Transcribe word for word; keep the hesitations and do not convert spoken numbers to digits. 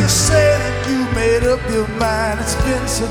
you say that you made up your mind. It's been so